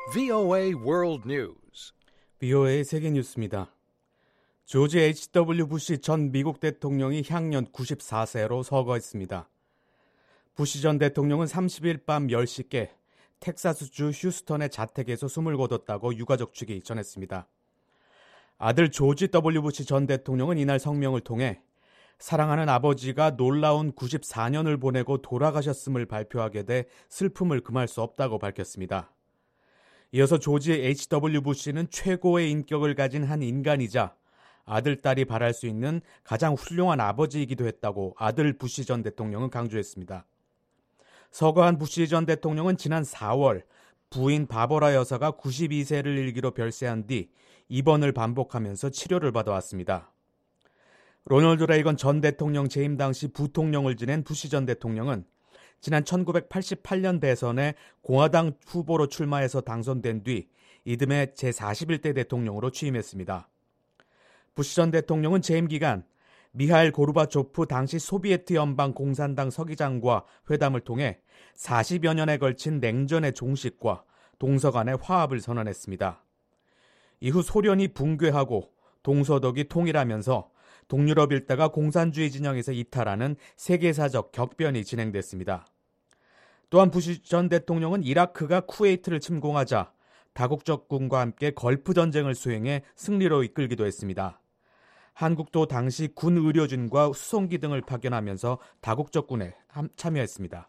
VOA World News. VOA 세계 뉴스입니다. 조지 H.W. 부시 전 미국 대통령이 향년 94세로 서거했습니다. 부시 전 대통령은 30일 밤 10시께 텍사스주 휴스턴의 자택에서 숨을 거뒀다고 유가족 측이 전했습니다. 아들 조지 W. 부시 전 대통령은 이날 성명을 통해 사랑하는 아버지가 놀라운 94년을 보내고 돌아가셨음을 발표하게 돼 슬픔을 금할 수 없다고 밝혔습니다. 이어서 조지 H.W. 부시는 최고의 인격을 가진 한 인간이자 아들, 딸이 바랄 수 있는 가장 훌륭한 아버지이기도 했다고 아들 부시 전 대통령은 강조했습니다. 서거한 부시 전 대통령은 지난 4월 부인 바버라 여사가 92세를 일기로 별세한 뒤 입원을 반복하면서 치료를 받아왔습니다. 로널드 레이건 전 대통령 재임 당시 부통령을 지낸 부시 전 대통령은 지난 1988년 대선에 공화당 후보로 출마해서 당선된 뒤 이듬해 제41대 대통령으로 취임했습니다. 부시 전 대통령은 재임 기간 미하일 고르바초프 당시 소비에트 연방 공산당 서기장과 회담을 통해 40여 년에 걸친 냉전의 종식과 동서 간의 화합을 선언했습니다. 이후 소련이 붕괴하고 동서독이 통일하면서 동유럽 일대가 공산주의 진영에서 이탈하는 세계사적 격변이 진행됐습니다. 또한 부시 전 대통령은 이라크가 쿠웨이트를 침공하자 다국적군과 함께 걸프 전쟁을 수행해 승리로 이끌기도 했습니다. 한국도 당시 군 의료진과 수송기 등을 파견하면서 다국적군에 참여했습니다.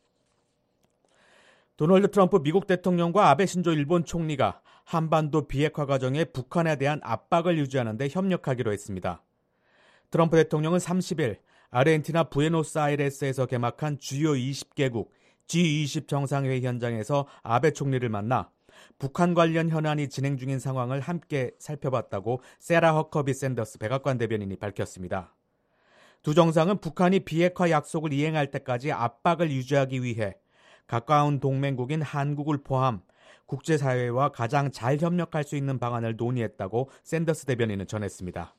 도널드 트럼프 미국 대통령과 아베 신조 일본 총리가 한반도 비핵화 과정에 북한에 대한 압박을 유지하는 데 협력하기로 했습니다. 트럼프 대통령은 30일 아르헨티나 부에노스아이레스에서 개막한 주요 20개국 G20 정상회의 현장에서 아베 총리를 만나 북한 관련 현안이 진행 중인 상황을 함께 살펴봤다고 세라 허커비 샌더스 백악관 대변인이 밝혔습니다. 두 정상은 북한이 비핵화 약속을 이행할 때까지 압박을 유지하기 위해 가까운 동맹국인 한국을 포함 국제사회와 가장 잘 협력할 수 있는 방안을 논의했다고 샌더스 대변인은 전했습니다.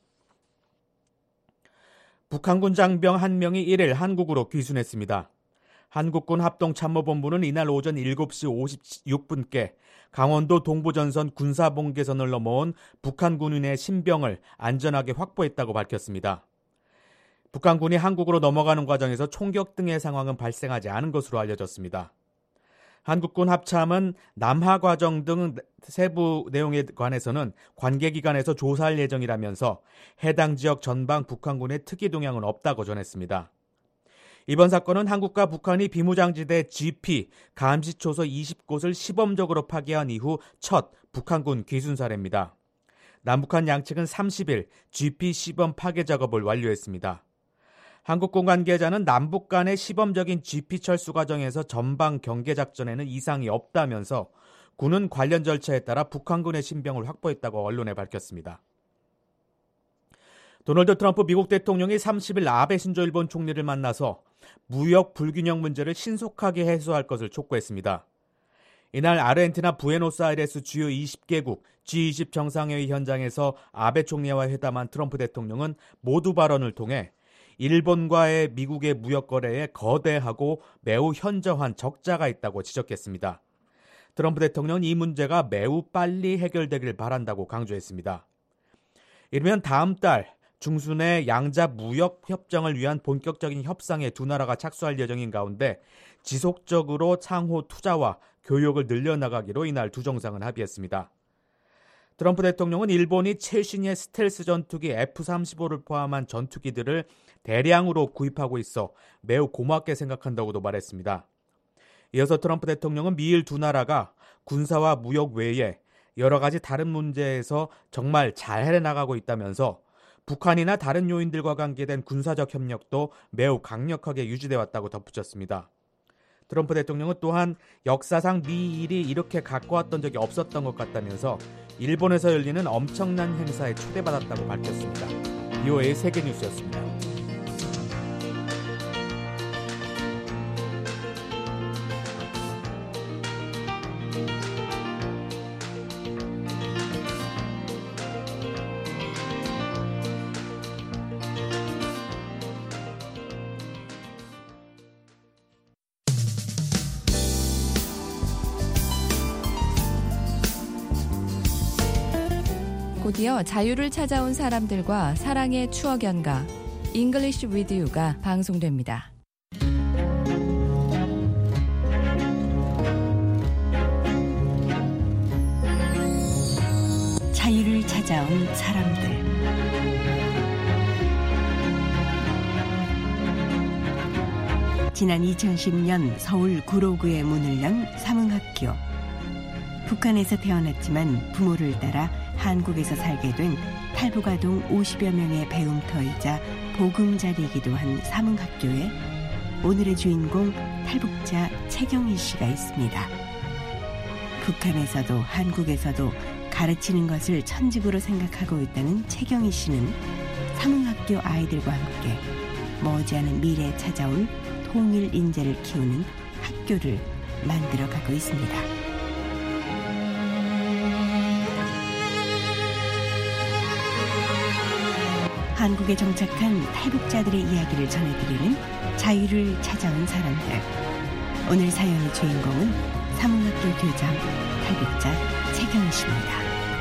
북한군 장병 1명이 1일 한국으로 귀순했습니다. 한국군 합동참모본부는 이날 오전 7시 56분께 강원도 동부전선 군사봉계선을 넘어온 북한 군인의 신병을 안전하게 확보했다고 밝혔습니다. 북한군이 한국으로 넘어가는 과정에서 총격 등의 상황은 발생하지 않은 것으로 알려졌습니다. 한국군 합참은 남하 과정 등 세부 내용에 관해서는 관계기관에서 조사할 예정이라면서 해당 지역 전방 북한군의 특이 동향은 없다고 전했습니다. 이번 사건은 한국과 북한이 비무장지대 GP 감시초소 20곳을 시범적으로 파괴한 이후 첫 북한군 귀순 사례입니다. 남북한 양측은 30일 GP 시범 파괴 작업을 완료했습니다. 한국군 관계자는 남북 간의 시범적인 GP 철수 과정에서 전방 경계 작전에는 이상이 없다면서 군은 관련 절차에 따라 북한군의 신병을 확보했다고 언론에 밝혔습니다. 도널드 트럼프 미국 대통령이 30일 아베 신조 일본 총리를 만나서 무역 불균형 문제를 신속하게 해소할 것을 촉구했습니다. 이날 아르헨티나 부에노스아이레스 주요 20개국 G20 정상회의 현장에서 아베 총리와 회담한 트럼프 대통령은 모두 발언을 통해 일본과의 미국의 무역 거래에 거대하고 매우 현저한 적자가 있다고 지적했습니다. 트럼프 대통령은 이 문제가 매우 빨리 해결되길 바란다고 강조했습니다. 이르면 다음 달 중순에 양자 무역 협정을 위한 본격적인 협상에 두 나라가 착수할 예정인 가운데 지속적으로 상호 투자와 교역을 늘려나가기로 이날 두 정상은 합의했습니다. 트럼프 대통령은 일본이 최신의 스텔스 전투기 F-35를 포함한 전투기들을 대량으로 구입하고 있어 매우 고맙게 생각한다고도 말했습니다. 이어서 트럼프 대통령은 미일 두 나라가 군사와 무역 외에 여러 가지 다른 문제에서 정말 잘 해나가고 있다면서 북한이나 다른 요인들과 관계된 군사적 협력도 매우 강력하게 유지돼 왔다고 덧붙였습니다. 트럼프 대통령은 또한 역사상 미일이 이렇게 가까웠던 적이 없었던 것 같다면서 일본에서 열리는 엄청난 행사에 초대받았다고 밝혔습니다. VOA 세계뉴스였습니다. 곧이어 자유를 찾아온 사람들과 사랑의 추억 연가 English with You가 방송됩니다. 자유를 찾아온 사람들. 지난 2010년 서울 구로구에 문을 연 사문학교. 북한에서 태어났지만 부모를 따라 한국에서 살게 된 탈북아동 50여 명의 배움터이자 보금자리이기도 한 사문학교에 오늘의 주인공 탈북자 최경희 씨가 있습니다. 북한에서도 한국에서도 가르치는 것을 천직으로 생각하고 있다는 최경희 씨는 사문학교 아이들과 함께 머지않은 미래에 찾아올 통일 인재를 키우는 학교를 만들어가고 있습니다. 한국에 정착한 탈북자들의 이야기를 전해드리는 자유를 찾아온 사람들. 오늘 사연의 주인공은 사문학교 교장 탈북자 최경희 씨입니다.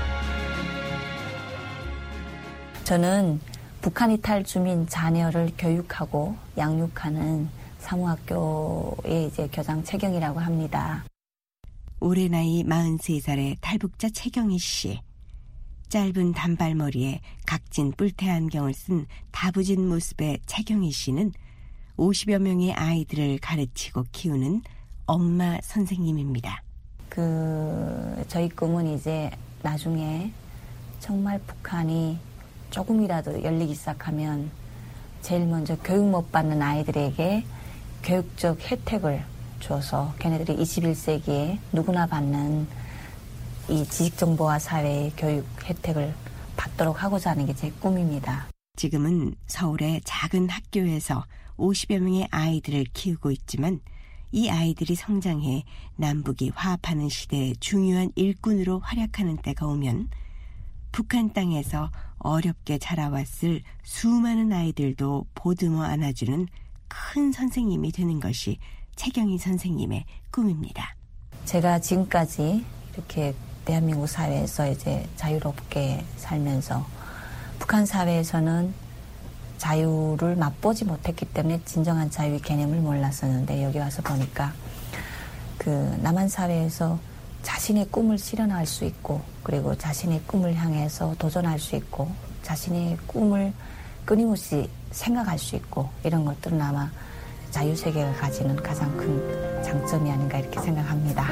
저는 북한 이탈 주민 자녀를 교육하고 양육하는 사문학교의 이제 교장 최경희라고 합니다. 올해 나이 43살의 탈북자 최경희 씨. 짧은 단발머리에 각진 뿔테 안경을 쓴 다부진 모습의 최경희 씨는 50여 명의 아이들을 가르치고 키우는 엄마 선생님입니다. 저희 꿈은 이제 나중에 정말 북한이 조금이라도 열리기 시작하면 제일 먼저 교육 못 받는 아이들에게 교육적 혜택을 줘서 걔네들이 21세기에 누구나 받는 이 지식정보화 사회의 교육 혜택을 받도록 하고자 하는 게 제 꿈입니다. 지금은 서울의 작은 학교에서 50여 명의 아이들을 키우고 있지만 이 아이들이 성장해 남북이 화합하는 시대의 중요한 일꾼으로 활약하는 때가 오면 북한 땅에서 어렵게 자라왔을 수많은 아이들도 보듬어 안아주는 큰 선생님이 되는 것이 최경희 선생님의 꿈입니다. 제가 지금까지 이렇게 대한민국 사회에서 이제 자유롭게 살면서 북한 사회에서는 자유를 맛보지 못했기 때문에 진정한 자유의 개념을 몰랐었는데 여기 와서 보니까 남한 사회에서 자신의 꿈을 실현할 수 있고 그리고 자신의 꿈을 향해서 도전할 수 있고 자신의 꿈을 끊임없이 생각할 수 있고 이런 것들은 아마 자유세계가 가지는 가장 큰 장점이 아닌가 이렇게 생각합니다.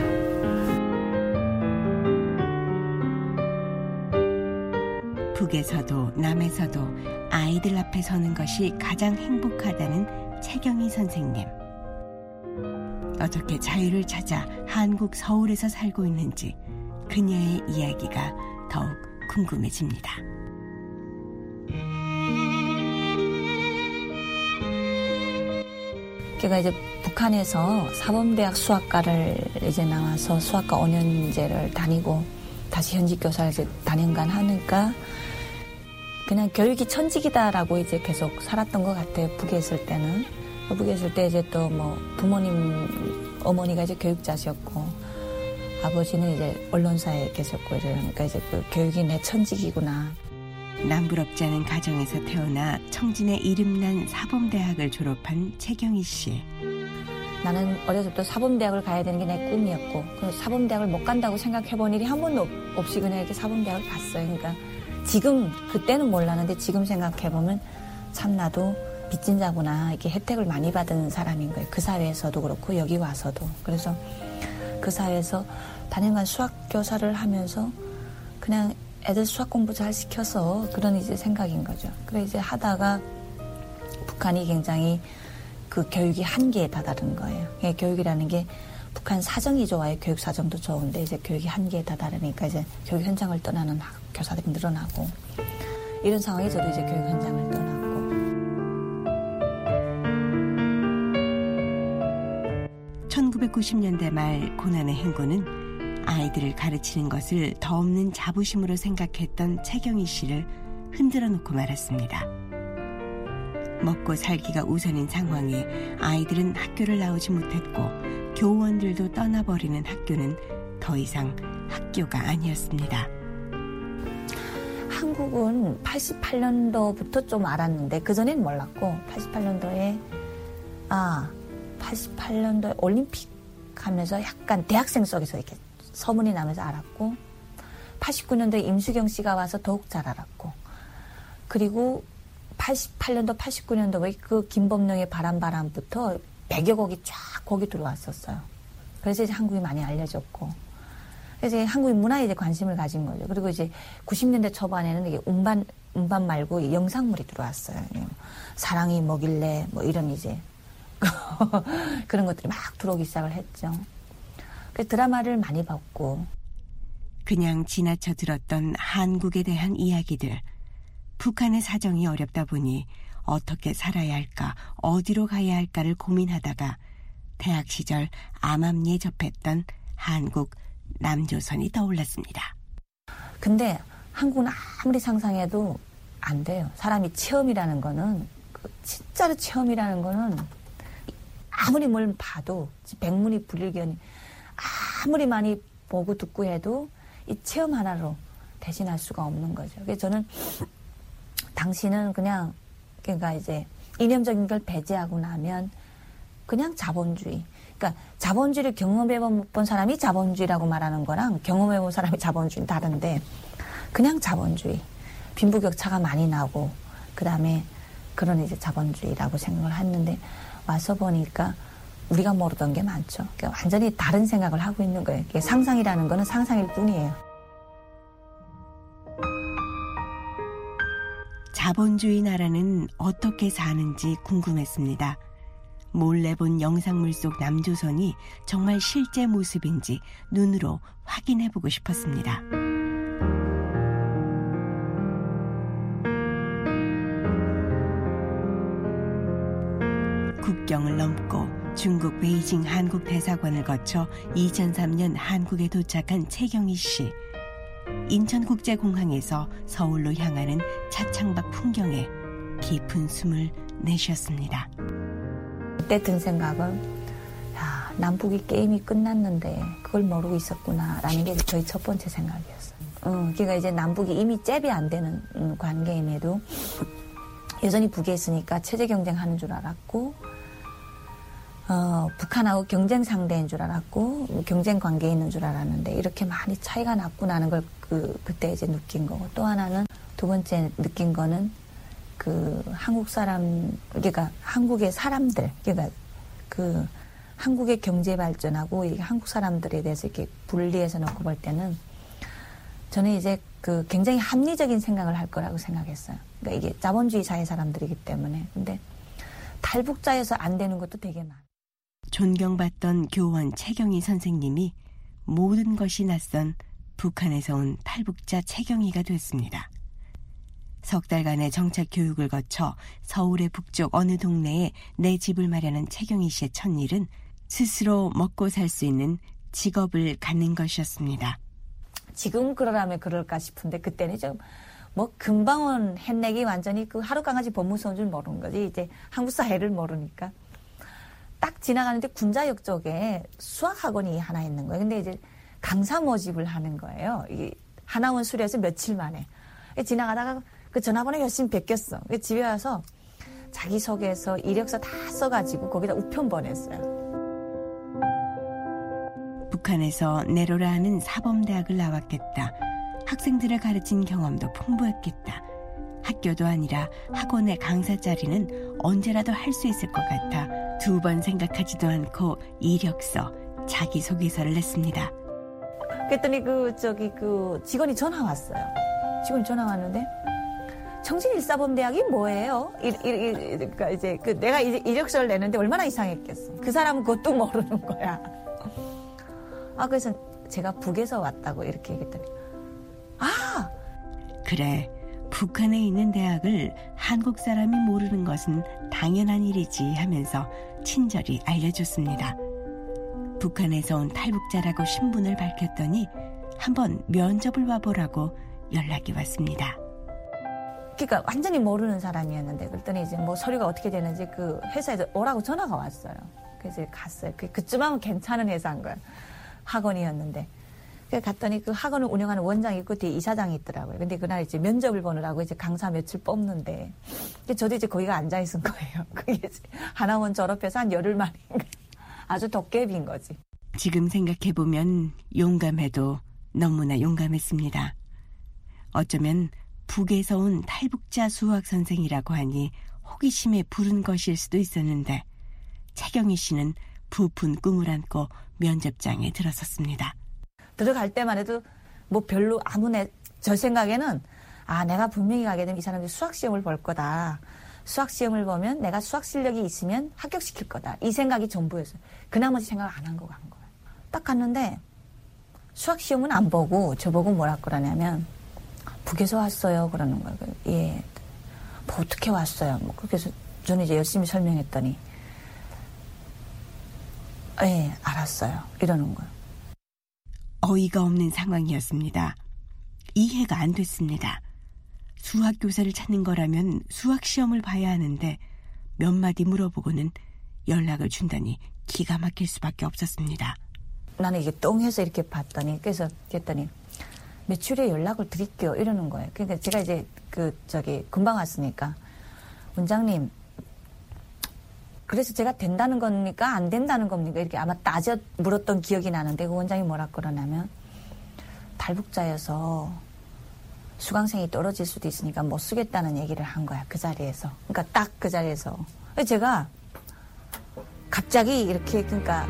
북에서도 남에서도 아이들 앞에 서는 것이 가장 행복하다는 최경희 선생님. 어떻게 자유를 찾아 한국 서울에서 살고 있는지 그녀의 이야기가 더욱 궁금해집니다. 제가 이제 북한에서 사범대학 수학과를 이제 나와서 수학과 5년제를 다니고 다시 현직 교사를 이제 다년간 하니까 그냥 교육이 천직이다라고 이제 계속 살았던 것 같아요. 북에 있을 때는. 북에 있을 때 이제 또 뭐 부모님, 어머니가 이제 교육자셨고 아버지는 이제 언론사에 계셨고 이러니까 이제 그 교육이 내 천직이구나. 남부럽지 않은 가정에서 태어나 청진의 이름난 사범대학을 졸업한 최경희 씨. 나는 어렸을 때부터 사범대학을 가야 되는 게 내 꿈이었고 그 사범대학을 못 간다고 생각해본 일이 한 번도 없이 그냥 이렇게 사범대학을 갔어요. 그러니까 지금 그때는 몰랐는데 지금 생각해보면 참 나도 빚진 자구나 이렇게 혜택을 많이 받은 사람인 거예요. 그 사회에서도 그렇고 여기 와서도. 그래서 그 사회에서 단연간 수학 교사를 하면서 그냥 애들 수학 공부 잘 시켜서 그런 이제 생각인 거죠. 그래 이제 하다가 북한이 굉장히 그 교육이 한계에 다다른 거예요. 교육이라는 게 북한 사정이 좋아요. 교육 사정도 좋은데 이제 교육이 한계에 다다르니까 이제 교육 현장을 떠나는 교사들이 늘어나고 이런 상황에 저도 이제 교육 현장을 떠났고. 1990년대 말 고난의 행군은 아이들을 가르치는 것을 더 없는 자부심으로 생각했던 최경희 씨를 흔들어 놓고 말았습니다. 먹고 살기가 우선인 상황에 아이들은 학교를 나오지 못했고 교원들도 떠나버리는 학교는 더 이상 학교가 아니었습니다. 한국은 88년도부터 좀 알았는데 그전엔 몰랐고 88년도에 올림픽 하면서 약간 대학생 속에서 이렇게 소문이 나면서 알았고 89년도에 임수경 씨가 와서 더욱 잘 알았고 그리고 88년도 89년도에 그 김범룡의 바람부터 100여 곡이 쫙 곡이 들어왔었어요. 그래서 이제 한국이 많이 알려졌고 그래서 이제 한국의 문화에 이제 관심을 가진 거죠. 그리고 이제 90년대 초반에는 이게 음반 말고 영상물이 들어왔어요. 사랑이 뭐길래 뭐 이런 이제 그런 것들이 막 들어오기 시작을 했죠. 그래서 드라마를 많이 봤고 그냥 지나쳐 들었던 한국에 대한 이야기들. 북한의 사정이 어렵다 보니 어떻게 살아야 할까, 어디로 가야 할까를 고민하다가 대학 시절 암암리에 접했던 한국 남조선이 떠올랐습니다. 근데 한국은 아무리 상상해도 안 돼요. 사람이 체험이라는 거는 진짜로 체험이라는 거는 아무리 뭘 봐도 백문이 불일견이 아무리 많이 보고 듣고 해도 이 체험 하나로 대신할 수가 없는 거죠. 그래서 저는 당신은 그러니까 이제 이념적인 걸 배제하고 나면 그냥 자본주의. 그러니까 자본주의를 경험해 못 본 사람이 자본주의라고 말하는 거랑 경험해 본 사람이 자본주의는 다른데 그냥 자본주의. 빈부격차가 많이 나고 그다음에 그런 이제 자본주의라고 생각을 했는데 와서 보니까 우리가 모르던 게 많죠. 그러니까 완전히 다른 생각을 하고 있는 거예요. 상상이라는 거는 상상일 뿐이에요. 자본주의 나라는 어떻게 사는지 궁금했습니다. 몰래 본 영상물 속 남조선이 정말 실제 모습인지 눈으로 확인해보고 싶었습니다. 국경을 넘고 중국 베이징 한국 대사관을 거쳐 2003년 한국에 도착한 최경희 씨. 인천국제공항에서 서울로 향하는 차창밖 풍경에 깊은 숨을 내쉬었습니다. 그때 든 생각은 남북이 게임이 끝났는데 그걸 모르고 있었구나라는 게 저희 첫 번째 생각이었어요. 그러니까 이제 남북이 이미 잽이 안 되는 관계임에도 여전히 북에 있으니까 체제 경쟁하는 줄 알았고 북한하고 경쟁 상대인 줄 알았고 경쟁 관계에 있는 줄 알았는데 이렇게 많이 차이가 났구나는 걸 그때 이제 느낀 거고 또 하나는 두 번째 느낀 거는 한국 사람 그러니까 한국의 사람들 그러니까 한국의 경제 발전하고 이게 한국 사람들에 대해서 이렇게 분리해서 놓고 볼 때는 저는 이제 굉장히 합리적인 생각을 할 거라고 생각했어요. 그러니까 이게 자본주의 사회 사람들이기 때문에 근데 탈북자여서 안 되는 것도 되게 많아요. 존경받던 교원 최경희 선생님이 모든 것이 낯선 북한에서 온 탈북자 최경희가 됐습니다. 석 달간의 정착 교육을 거쳐 서울의 북쪽 어느 동네에 내 집을 마련한 최경희 씨의 첫 일은 스스로 먹고 살 수 있는 직업을 갖는 것이었습니다. 지금 그러라면 그럴까 싶은데 그때는 좀 금방은 햇내기 완전히 하루 강아지 법무서인 줄 모르는 거지. 이제 한국 사회를 모르니까. 딱 지나가는데 군자역 쪽에 수학학원이 하나 있는 거예요. 근데 이제 강사 모집을 하는 거예요. 이게 하나원 수료해서 며칠 만에. 지나가다가 그 전화번호 열심히 베꼈어. 집에 와서 자기소개서, 이력서 다 써가지고 거기다 우편 보냈어요. 북한에서 내로라 하는 사범대학을 나왔겠다. 학생들을 가르친 경험도 풍부했겠다. 학교도 아니라 학원의 강사 자리는 언제라도 할 수 있을 것 같아 두 번 생각하지도 않고 이력서, 자기소개서를 냈습니다. 그랬더니 직원이 전화 왔어요. 직원이 전화 왔는데 청진일사범대학이 뭐예요? 그러니까 이제 내가 이제 이력서를 내는데 얼마나 이상했겠어. 그 사람은 그것도 모르는 거야. 그래서 제가 북에서 왔다고 이렇게 얘기했더니 그래, 북한에 있는 대학을 한국 사람이 모르는 것은 당연한 일이지 하면서 친절히 알려줬습니다. 북한에서 온 탈북자라고 신분을 밝혔더니 한번 면접을 와보라고 연락이 왔습니다. 그러니까 완전히 모르는 사람이었는데 그랬더니 이제 서류가 어떻게 되는지 회사에서 오라고 전화가 왔어요. 그래서 갔어요. 그쯤 하면 괜찮은 회사인 거야. 학원이었는데 갔더니 그 학원을 운영하는 원장이 있고 뒤에 이사장이 있더라고요. 근데 그날 이제 면접을 보느라고 이제 강사 며칠 뽑는데 저도 이제 거기가 앉아 있은 거예요. 그게 이제 하나원 졸업해서 한 열흘 만인가. 아주 도깨비인 거지. 지금 생각해보면 용감해도 너무나 용감했습니다. 어쩌면 북에서 온 탈북자 수학선생이라고 하니 호기심에 부른 것일 수도 있었는데 최경희 씨는 부푼 꿈을 안고 면접장에 들어섰습니다. 들어갈 때만 해도 뭐 별로 저 생각에는 내가 분명히 가게 되면 이 사람들이 수학시험을 볼 거다. 수학시험을 보면 내가 수학 실력이 있으면 합격시킬 거다. 이 생각이 전부였어요. 그 나머지 생각을 안 한 거 간 거예요. 딱 갔는데 수학시험은 안 보고 저보고 뭐라 그러냐면 북에서 왔어요. 그러는 거예요. 예. 뭐 어떻게 왔어요? 뭐 그래서 저는 이제 열심히 설명했더니 예, 알았어요. 이러는 거예요. 어이가 없는 상황이었습니다. 이해가 안 됐습니다. 수학교사를 찾는 거라면 수학시험을 봐야 하는데 몇 마디 물어보고는 연락을 준다니 기가 막힐 수밖에 없었습니다. 나는 이게 똥해서 이렇게 봤더니 그래서 그랬더니 매출에 연락을 드릴게요. 이러는 거예요. 그러니까 제가 이제 금방 왔으니까 원장님 그래서 제가 된다는 겁니까? 안 된다는 겁니까? 이렇게 아마 따져 물었던 기억이 나는데 그 원장이 뭐라 그러냐면 탈북자여서 수강생이 떨어질 수도 있으니까 못 쓰겠다는 얘기를 한 거야. 그 자리에서. 그러니까 딱 그 자리에서. 제가 갑자기 이렇게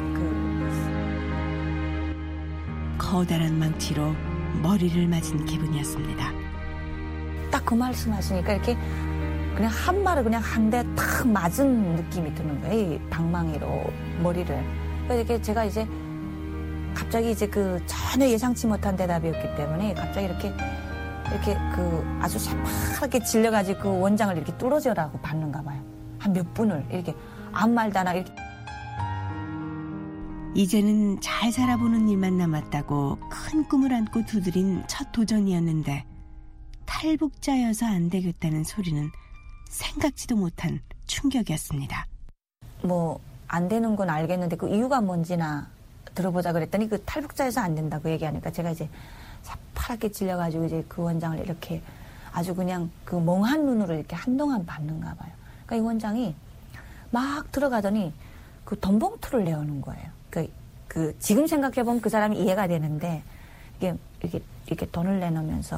커다란 망치로 머리를 맞은 기분이었습니다. 딱 그 말씀하시니까 이렇게 그냥 한 발을 그냥 한 대 탁 맞은 느낌이 드는 거예요. 이 방망이로 머리를. 그래서 이렇게 제가 이제 갑자기 이제 전혀 예상치 못한 대답이었기 때문에 갑자기 이렇게 아주 새파랗게 질려가지고 그 원장을 이렇게 뚫어져라고 받는가 봐요. 한 몇 분을 이렇게 아무 말도 안 하고 이렇게. 이제는 잘 살아보는 일만 남았다고 큰 꿈을 안고 두드린 첫 도전이었는데 탈북자여서 안 되겠다는 소리는 생각지도 못한 충격이었습니다. 뭐 안 되는 건 알겠는데 그 이유가 뭔지나 들어보자 그랬더니 그 탈북자여서 안 된다고 얘기하니까 제가 이제 새파랗게 질려가지고 이제 그 원장을 이렇게 아주 그냥 그 멍한 눈으로 이렇게 한동안 봤는가 봐요. 그러니까 이 원장이 막 들어가더니 그 돈봉투를 내오는 거예요. 지금 생각해보면 그 사람이 이해가 되는데 이렇게 돈을 내놓으면서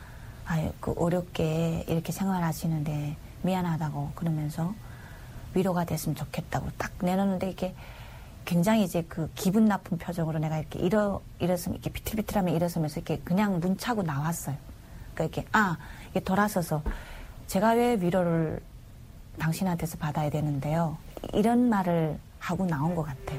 어렵게 이렇게 생활하시는데 미안하다고 그러면서 위로가 됐으면 좋겠다고 딱 내놓는데 이게 굉장히 이제 그 기분 나쁜 표정으로 내가 이렇게 일어서면 이렇게 비틀비틀하면 일어서면서 이렇게 그냥 문 차고 나왔어요. 그러니까 이게 돌아서서 제가 왜 위로를 당신한테서 받아야 되는데요. 이런 말을 하고 나온 것 같아요.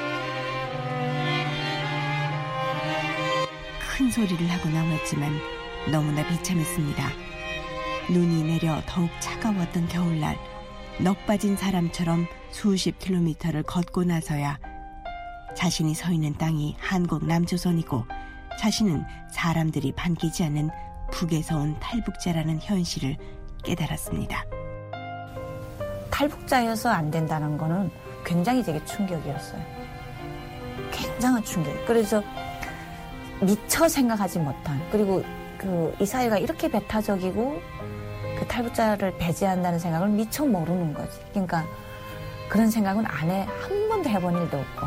큰 소리를 하고 나왔지만 너무나 비참했습니다. 눈이 내려 더욱 차가웠던 겨울날 넋 빠진 사람처럼 수십 킬로미터를 걷고 나서야 자신이 서 있는 땅이 한국 남조선이고 자신은 사람들이 반기지 않는 북에서 온 탈북자라는 현실을 깨달았습니다. 탈북자여서 안 된다는 거는 굉장히 되게 충격이었어요. 굉장한 충격. 그래서 미처 생각하지 못한 그리고 이 사회가 이렇게 배타적이고 그 탈북자를 배제한다는 생각을 미처 모르는 거지. 그러니까 그런 생각은 한 번도 해본 일도 없고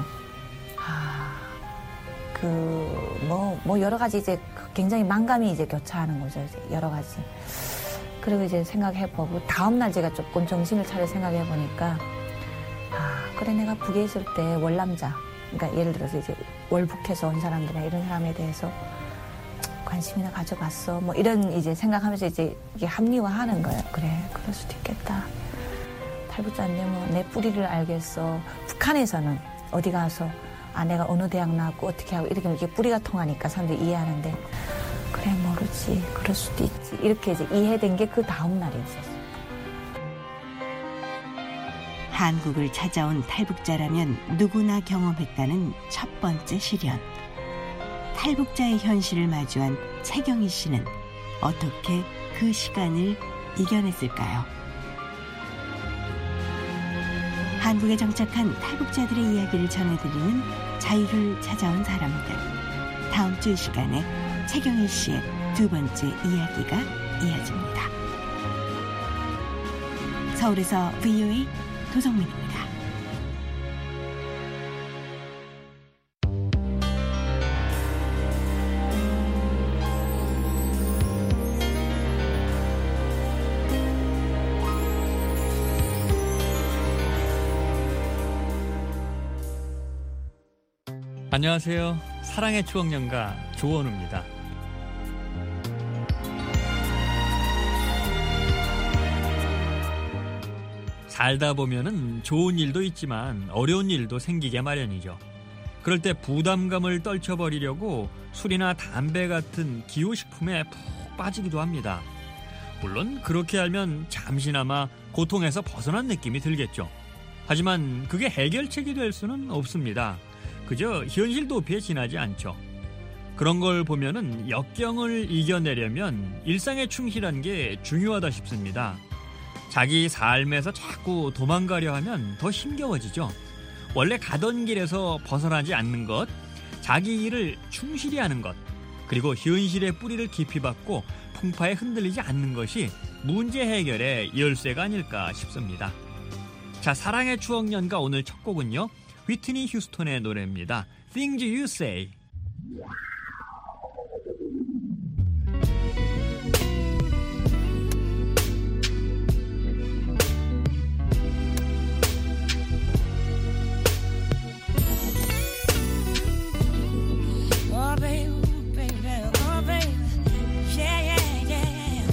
여러 가지 이제 굉장히 만감이 이제 교차하는 거죠. 이제 여러 가지. 그리고 이제 생각해보고 다음날 제가 조금 정신을 차려 생각해보니까 그래 내가 북에 있을 때 월남자 그러니까 예를 들어서 이제 월북해서 온 사람들이나 이런 사람에 대해서 관심이나 가져봤어. 뭐 이런 이제 생각하면서 이제 이게 합리화하는 거예요. 그래, 그럴 수도 있겠다. 탈북자인데 뭐 내 뿌리를 알겠어. 북한에서는 어디 가서 내가 어느 대학 나왔고 어떻게 하고 이렇게 뿌리가 통하니까 사람들이 이해하는데 그래 모르지. 그럴 수도 있지. 이렇게 이제 이해된 게 그 다음 날이 있었어요. 한국을 찾아온 탈북자라면 누구나 경험했다는 첫 번째 시련. 탈북자의 현실을 마주한 최경희 씨는 어떻게 그 시간을 이겨냈을까요? 한국에 정착한 탈북자들의 이야기를 전해드리는 자유를 찾아온 사람들. 다음 주 이 시간에 최경희 씨의 두 번째 이야기가 이어집니다. 서울에서 VOA 도성민입니다. 안녕하세요. 사랑의 추억연가 조원우입니다. 살다 보면은 좋은 일도 있지만 어려운 일도 생기게 마련이죠. 그럴 때 부담감을 떨쳐버리려고 술이나 담배 같은 기호식품에 푹 빠지기도 합니다. 물론 그렇게 하면 잠시나마 고통에서 벗어난 느낌이 들겠죠. 하지만 그게 해결책이 될 수는 없습니다. 그저 현실 도피에 지나지 않죠. 그런 걸 보면은 역경을 이겨내려면 일상에 충실한 게 중요하다 싶습니다. 자기 삶에서 자꾸 도망가려 하면 더 힘겨워지죠. 원래 가던 길에서 벗어나지 않는 것, 자기 일을 충실히 하는 것, 그리고 현실의 뿌리를 깊이 박고 풍파에 흔들리지 않는 것이 문제 해결의 열쇠가 아닐까 싶습니다. 자, 사랑의 추억연가 오늘 첫 곡은요, 위트니 휴스턴의 노래입니다. Things You Say. Oh, baby, baby, oh, baby, yeah, yeah, yeah.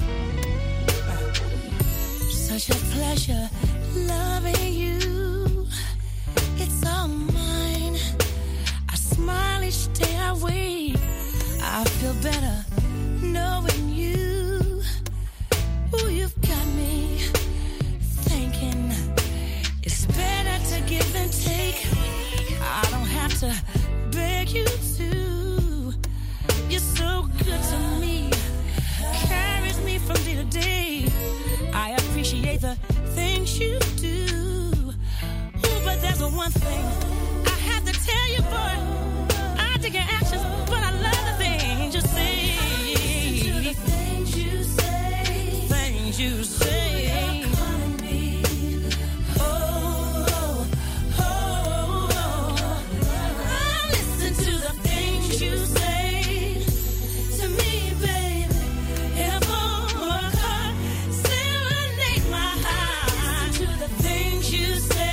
Such a pleasure loving you. It's all mine. I smile each day I wake. I feel better knowing you. Ooh, you've got me thinking it's better to give than take. I don't have to beg you to. You're so good to me. Carries me from day to day. I appreciate the things you do. But there's one thing I have to tell you, boy. I dig your actions, but I love the things you say. Listen to the things you say. Things you say. You're calling me. Oh, oh, oh, oh. Listen to the things you say to me, baby. If I could serenade my heart. Listen to the things you say.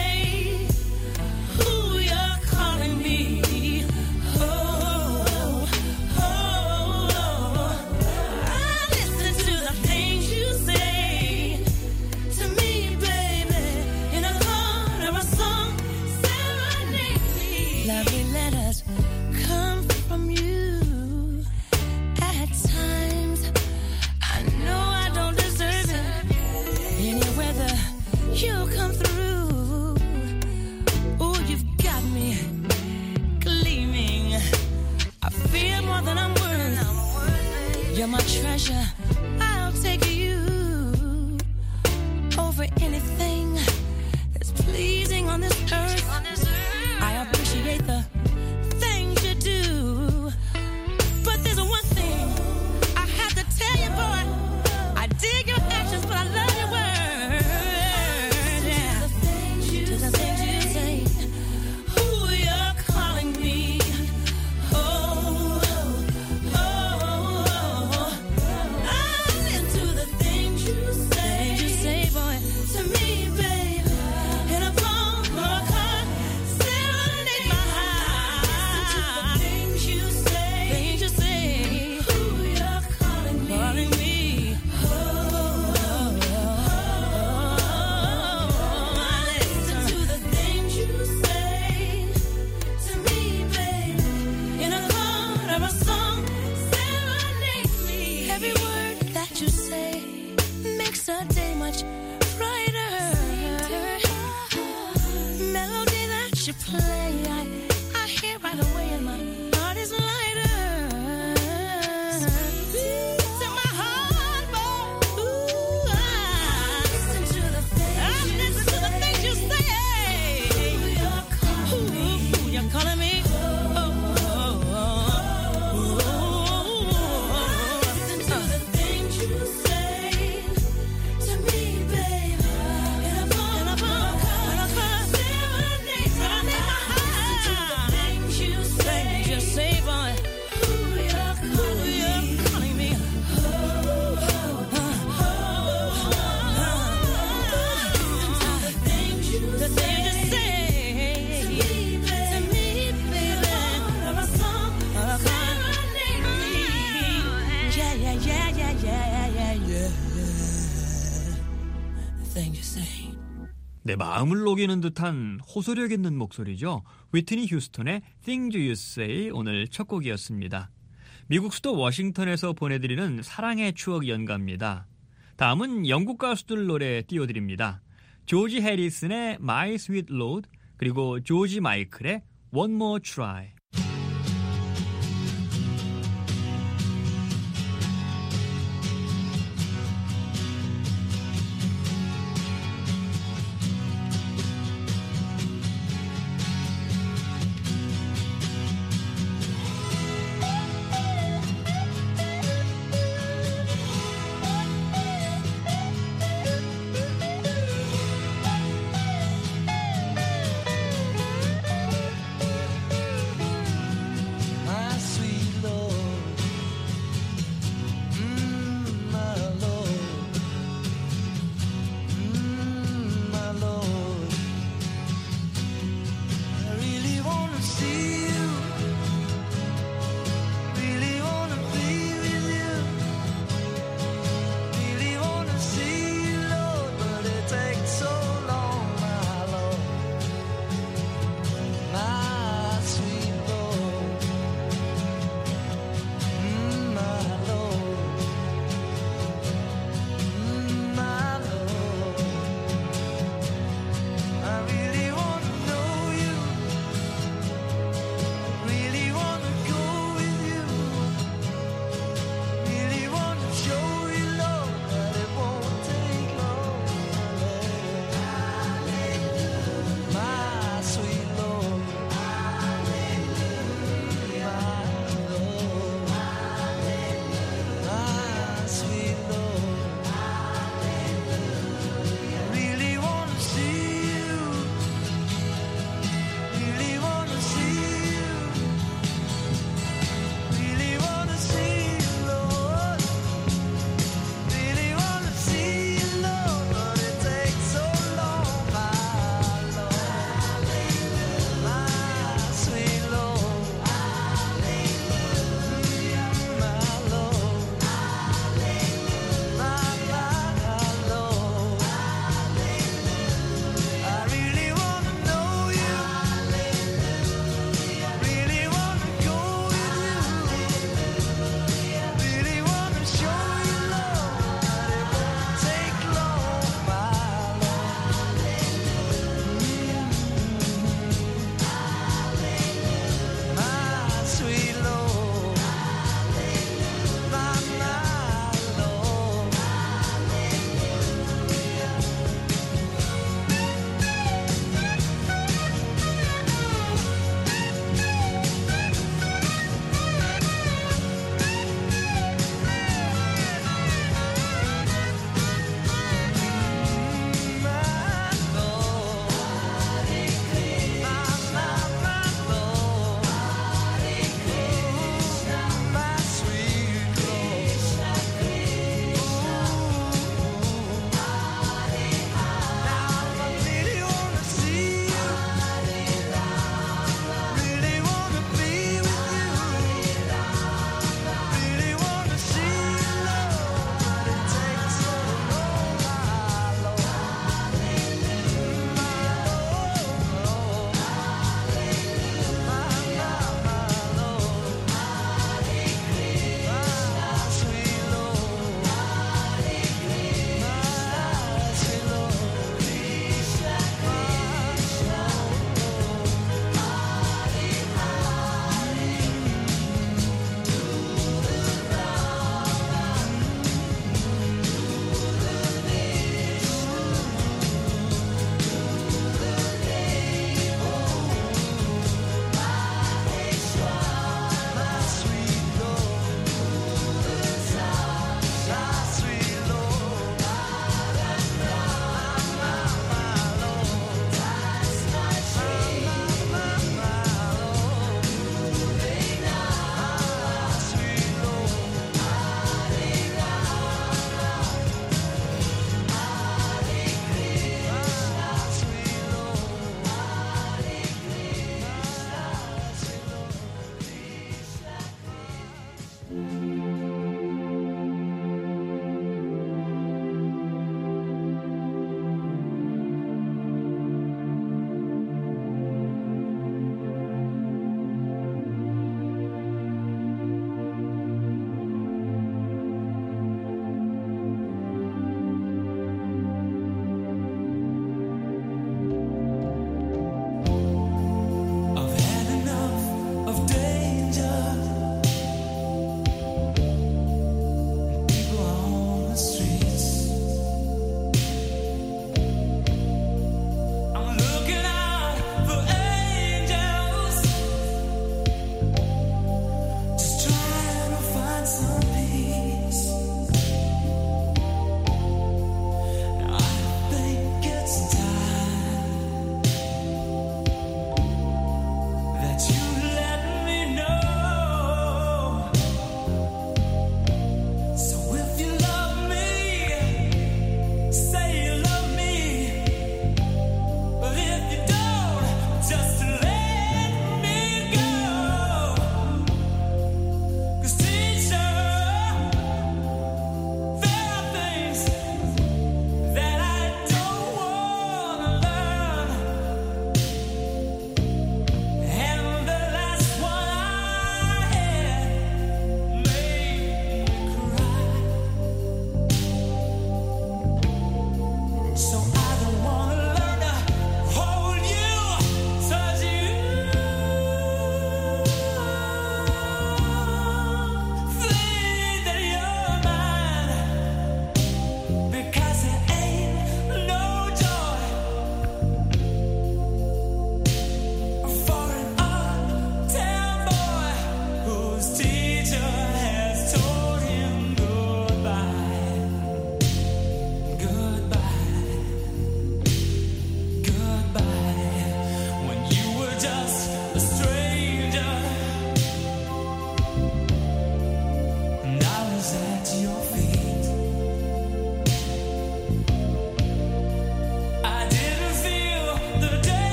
You're my treasure, I'll take you over anything that's pleasing on this earth. I appreciate the things you do. But there's one thing I have to tell you, boy. I dig your actions, but I love your words. Yeah. To the things you say. Who you're calling me. 내 마음을 녹이는 듯한 호소력 있는 목소리죠. 위트니 휴스턴의 Things You Say 오늘 첫 곡이었습니다. 미국 수도 워싱턴에서 보내드리는 사랑의 추억 연가입니다. 다음은 영국 가수들 노래 띄워드립니다. 조지 해리슨의 My Sweet Lord 그리고 조지 마이클의 One More Try.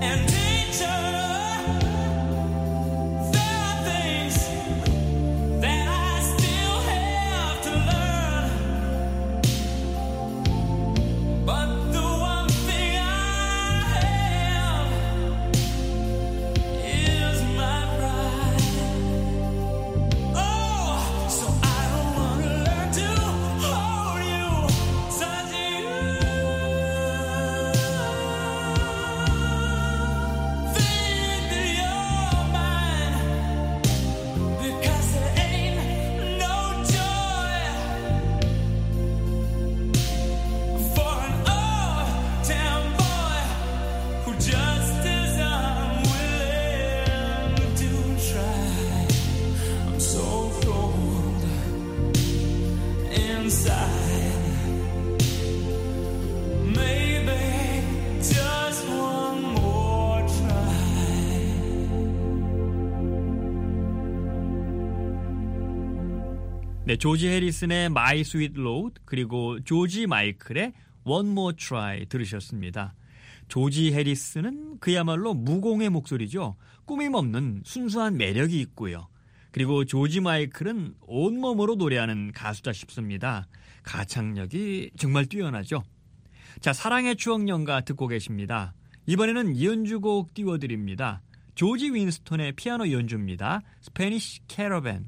and danger. There are things that I still have to learn, but the one thing I have is my pride. Oh, so I don't want to learn to hold you, touch you. Think that you're mine, because there ain't no joy for an old town boy who just isn't willing to try. I'm so cold inside. Maybe just one more try. 네, 조지 해리슨의 My Sweet Lord 그리고 조지 마이클의 One More Try 들으셨습니다. 조지 해리슨은 그야말로 무공의 목소리죠. 꾸밈 없는 순수한 매력이 있고요. 그리고 조지 마이클은 온몸으로 노래하는 가수다 싶습니다. 가창력이 정말 뛰어나죠. 자, 사랑의 추억 연가 듣고 계십니다. 이번에는 연주곡 띄워드립니다. 조지 윈스턴의 피아노 연주입니다. 스페니쉬 캐러밴.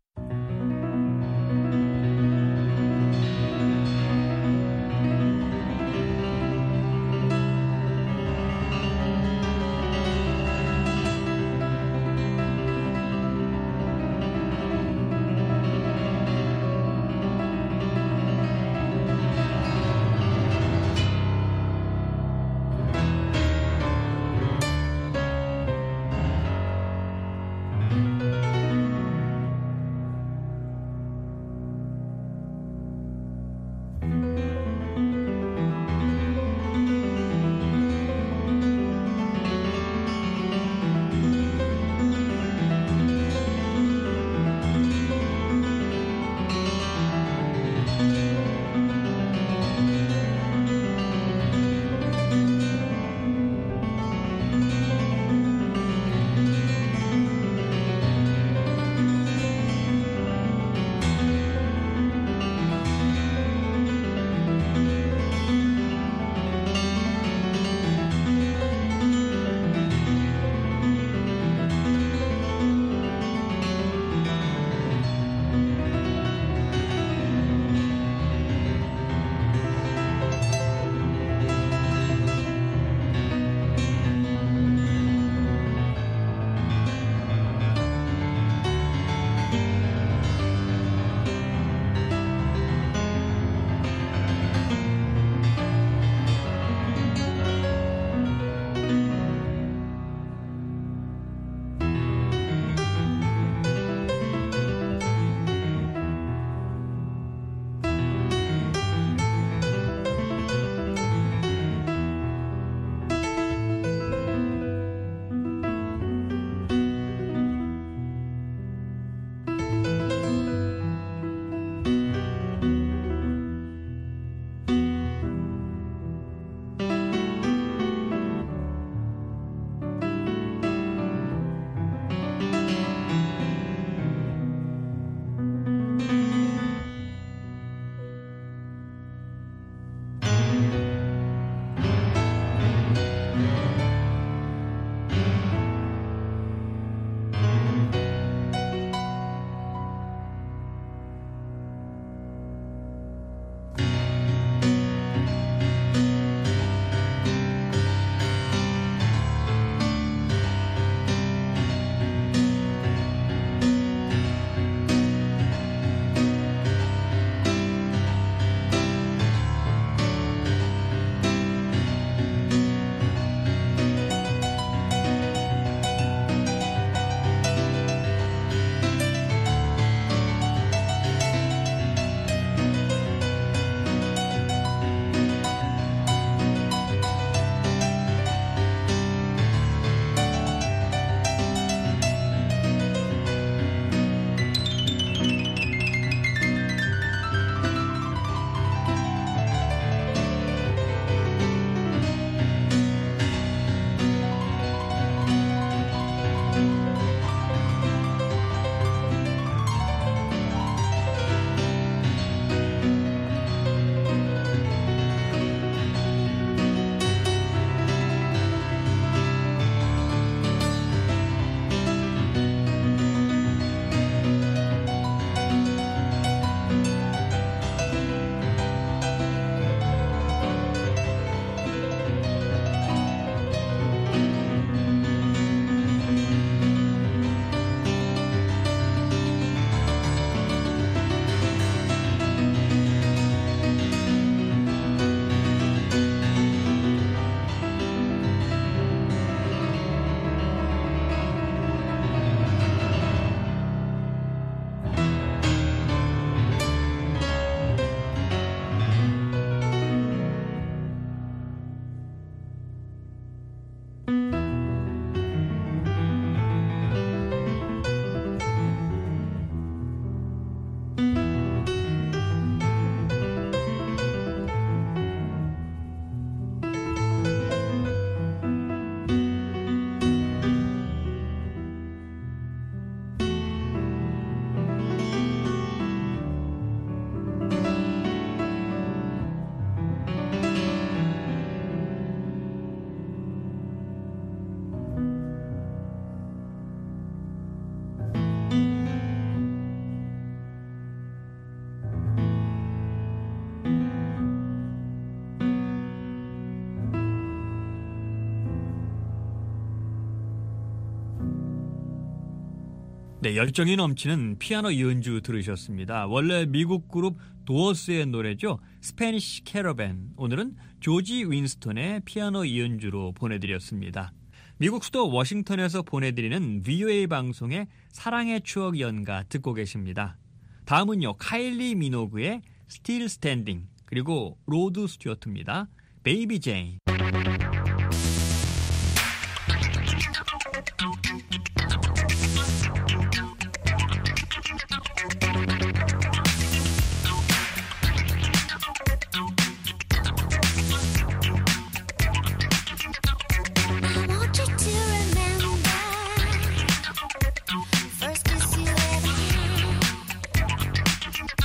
네, 열정이 넘치는 피아노 연주 들으셨습니다. 원래 미국 그룹 도어스의 노래죠. 스페니쉬 캐러밴. 오늘은 조지 윈스턴의 피아노 연주로 보내드렸습니다. 미국 수도 워싱턴에서 보내드리는 VOA 방송의 사랑의 추억 연가 듣고 계십니다. 다음은요, 카일리 미노그의 Still Standing, 그리고 로드 스튜어트입니다. Baby Jane.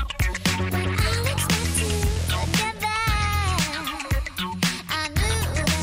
I knew that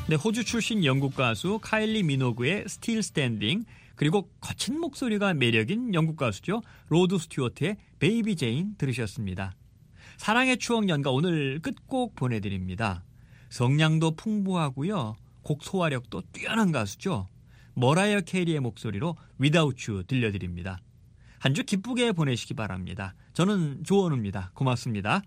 네, 호주 출신 영국 가수 카일리 미노그의 Still Standing, 그리고 거친 목소리가 매력인 영국 가수죠. 로드 스튜어트의 베이비 제인 들으셨습니다. 사랑의 추억 연가 오늘 끝곡 보내드립니다. 성량도 풍부하고요. 곡 소화력도 뛰어난 가수죠. 머라이어 캐리의 목소리로 Without You 들려드립니다. 한 주 기쁘게 보내시기 바랍니다. 저는 조원우입니다. 고맙습니다.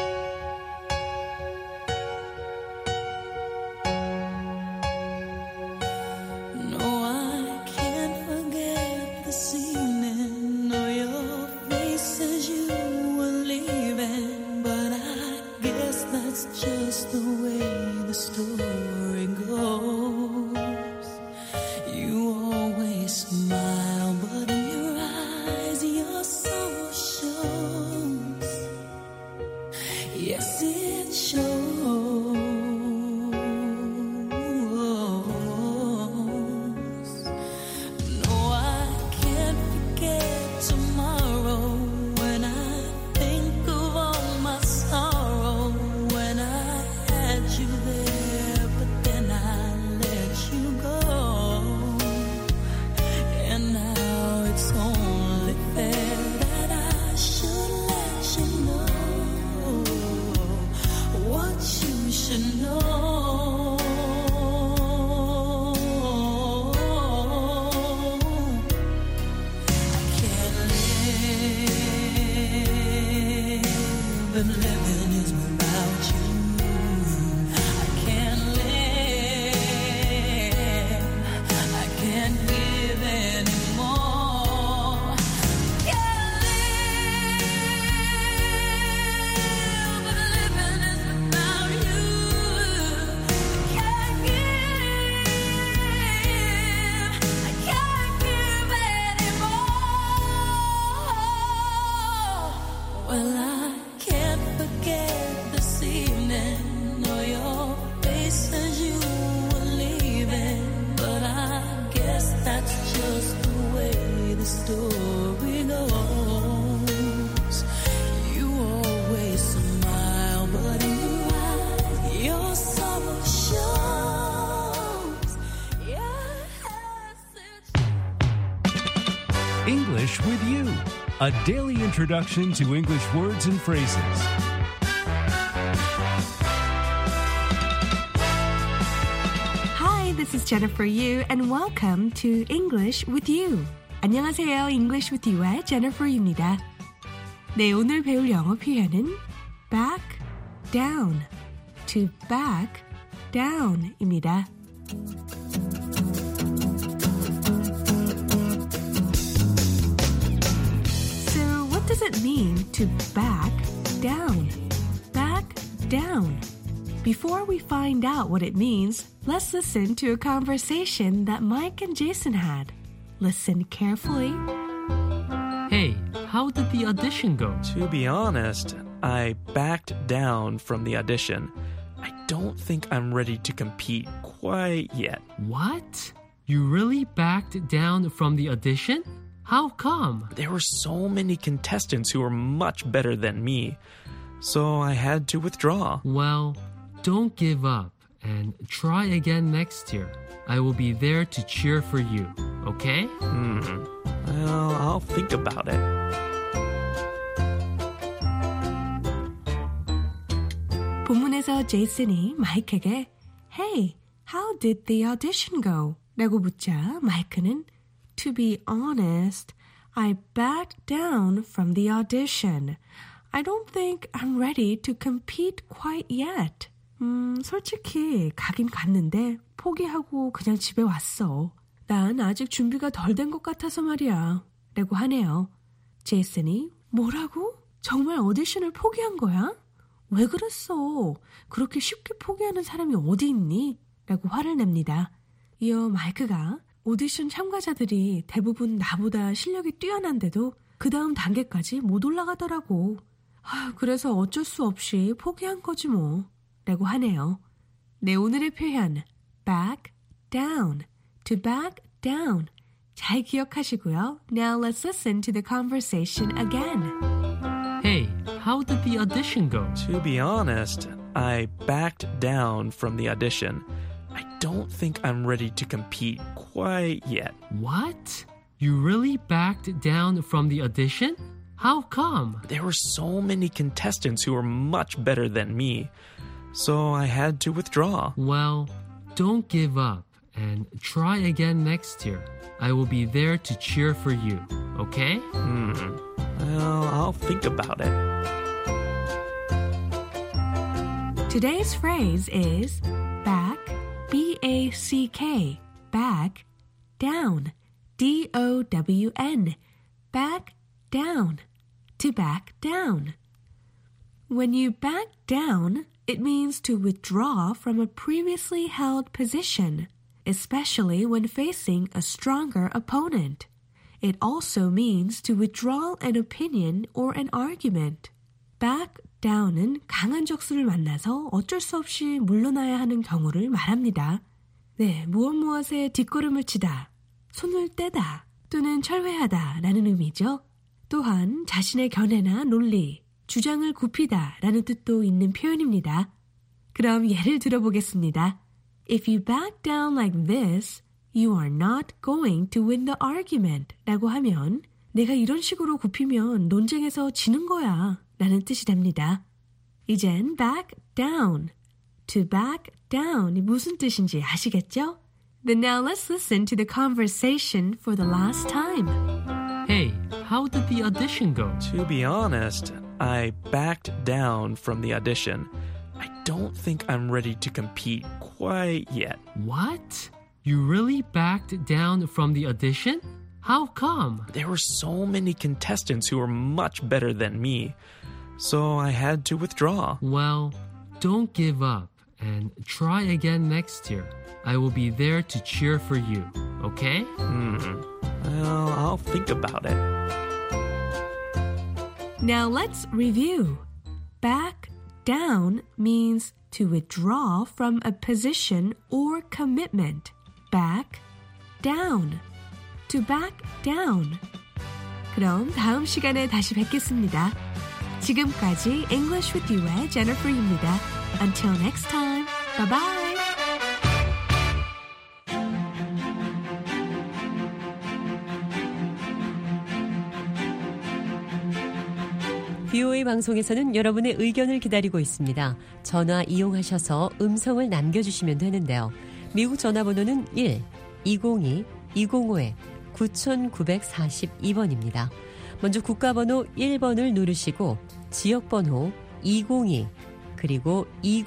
English with You, a daily introduction to English words and phrases. Hi, this is Jennifer Yu, and welcome to English with You. 안녕하세요, English with You의 Jennifer입니다. 네, 오늘 배울 영어 표현은 back down, to back down입니다. What does it mean to back down? Back down. Before we find out what it means, let's listen to a conversation that Mike and Jason had. Listen carefully. Hey, how did the audition go? To be honest, I backed down from the audition. I don't think I'm ready to compete quite yet. What? You really backed down from the audition? How come? There were so many contestants who were much better than me, so I had to withdraw. Well, don't give up and try again next year. I will be there to cheer for you, okay? Well, I'll think about it. 본문에서 제이슨이 마이크에게 Hey, how did the audition go? 라고 묻자 마이크는 To be honest, I backed down from the audition. I don't think I'm ready to compete quite yet. 솔직히 가긴 갔는데 포기하고 그냥 집에 왔어. 난 아직 준비가 덜 된 것 같아서 말이야. 라고 하네요. 제이슨이 뭐라고? 정말 오디션을 포기한 거야? 왜 그랬어? 그렇게 쉽게 포기하는 사람이 어디 있니? 라고 화를 냅니다. 이어 마이크가 오디션 참가자들이 대부분 나보다 실력이 뛰어난데도 그 다음 단계까지 못 올라가더라고. 그래서 어쩔 수 없이 포기한 거지 뭐. 라고 하네요. 네, 오늘의 표현 back down, to back down. 잘 기억하시고요. Now let's listen to the conversation again. Hey, how did the audition go? To be honest, I backed down from the audition. I don't think I'm ready to compete quite yet. What? You really backed down from the audition? How come? There were so many contestants who were much better than me, so I had to withdraw. Well, don't give up and try again next year. I will be there to cheer for you, okay? Well, I'll think about it. Today's phrase is back, B-A-C-K, back, down, D-O-W-N, back, down, to back down. When you back down, it means to withdraw from a previously held position, especially when facing a stronger opponent. It also means to withdraw an opinion or an argument. Back down은 강한 적수를 만나서 어쩔 수 없이 물러나야 하는 경우를 말합니다. 네, 무엇에 뒷걸음을 치다, 손을 떼다 또는 철회하다 라는 의미죠. 또한 자신의 견해나 논리, 주장을 굽히다 라는 뜻도 있는 표현입니다. 그럼 예를 들어보겠습니다. If you back down like this, you are not going to win the argument 라고 하면 내가 이런 식으로 굽히면 논쟁에서 지는 거야 라는 뜻이 됩니다. 이젠 back down, to back down이 무슨 뜻인지 아시겠죠? Then now let's listen to the conversation for the last time. Hey, how did the audition go? To be honest, I backed down from the audition. I don't think I'm ready to compete quite yet. What? You really backed down from the audition? How come? There were so many contestants who were much better than me, so I had to withdraw. Well, don't give up and try again next year. I will be there to cheer for you, okay? Well, I'll think about it. Now let's review. Back down means to withdraw from a position or commitment. Back down. To back down. 그럼 다음 시간에 다시 뵙겠습니다. 지금까지 English with You의 Jennifer입니다. Until next time. Bye bye. VOA 방송에서는 여러분의 의견을 기다리고 있습니다. 전화 이용하셔서 음성을 남겨주시면 되는데요. 미국 전화번호는 1-202-205-9942번입니다. 먼저 국가번호 1번을 누르시고 지역번호 202 그리고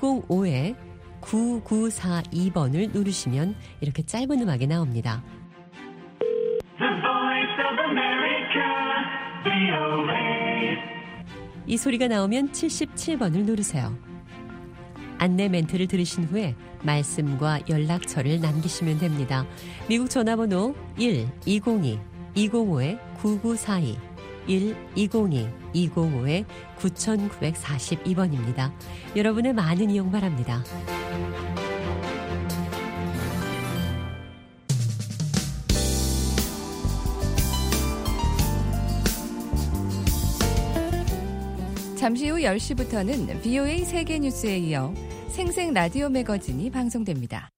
205-9942번을 누르시면 이렇게 짧은 음악이 나옵니다. The Voice of America, VOA. 이 소리가 나오면 77번을 누르세요. 안내 멘트를 들으신 후에 말씀과 연락처를 남기시면 됩니다. 미국 전화번호 1-202-205-9942 1-202-205-9942번입니다. 여러분의 많은 이용 바랍니다. 잠시 후 10시부터는 VOA 세계뉴스에 이어 생생 라디오 매거진이 방송됩니다.